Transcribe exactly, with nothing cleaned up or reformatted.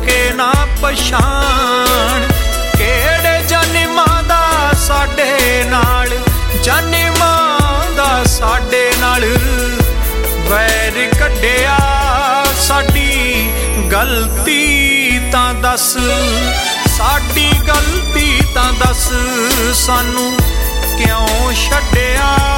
ਸਕੇ ਨਾ ਪਛਾਣ। ਕਿਹੜੇ ਜਨਮਾਂ ਦਾ ਸਾਡੇ ਨਾਲ, ਜਨਮਾਂ ਦਾ ਸਾਡੇ ਨਾਲ ਵੈਰ ਕੱਢਿਆ। ਸਾਡੀ ਗਲਤੀ ਤਾਂ ਦੱਸ, ਸਾਡੀ ਗਲਤੀ ਤਾਂ ਦੱਸ, ਸਾਨੂੰ ਕਿਉਂ ਛੱਡਿਆ।